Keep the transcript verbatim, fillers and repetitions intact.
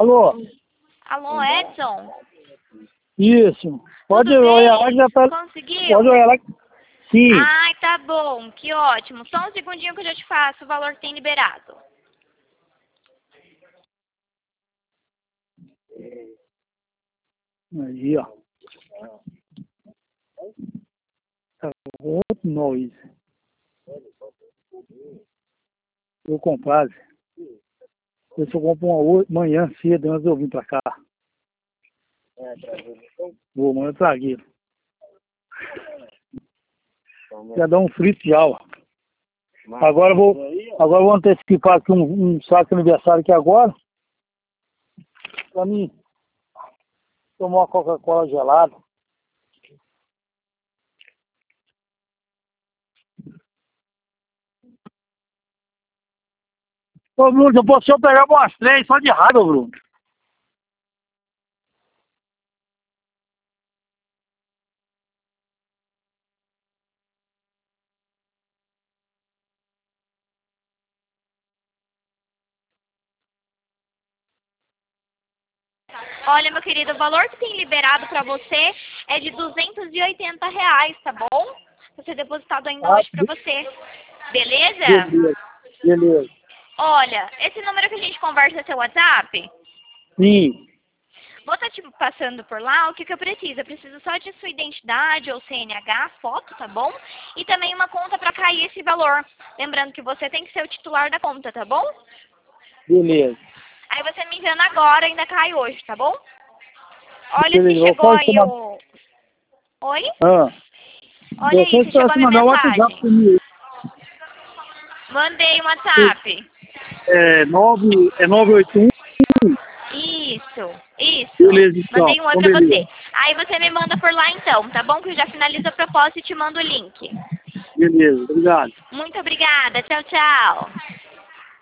Alô? Alô, Edson? Isso. Pode Tudo olhar lá bem? que já tá. Conseguiu? Pode olhar lá. Sim. Ai, tá bom, que ótimo. Só um segundinho que eu já te faço o valor que tem liberado. Aí, ó. Tá outro nós. Vou comprar. Eu só compro uma hoje, manhã cedo, antes de eu vir pra cá. Vou, amanhã eu traguei. Já dá um frito já, ó. Agora eu vou, agora eu vou antecipar aqui um, um saco de aniversário aqui agora. Pra mim tomar uma Coca-Cola gelada. Ô Bruno, eu posso só pegar umas três só de raiva, Bruno. Olha, meu querido, o valor que tem liberado pra você é de duzentos e oitenta reais, tá bom? Vai ser depositado ainda Ah, hoje pra você. Beleza? beleza, beleza. Olha, esse número que a gente conversa é seu WhatsApp? Sim. Vou estar te passando por lá o que, que eu preciso. Eu preciso só de sua identidade ou C N H, foto, tá bom? E também uma conta para cair esse valor. Lembrando que você tem que ser o titular da conta, tá bom? Beleza. Aí você me enviando agora, ainda cai hoje, tá bom? Olha se Beleza. chegou Pode aí tomar. o... Oi? Ah. Olha aí, Você se chegou pode a minha mandar um WhatsApp mensagem. pra mim. Mandei um WhatsApp. É nove, é nove oito um. Isso, isso. Beleza, então. Mandei um oi Então, pra você. beleza. Aí você me manda por lá então, tá bom? Que eu já finalizo a proposta e te mando o link. Beleza, obrigado. Muito obrigada. Tchau, tchau.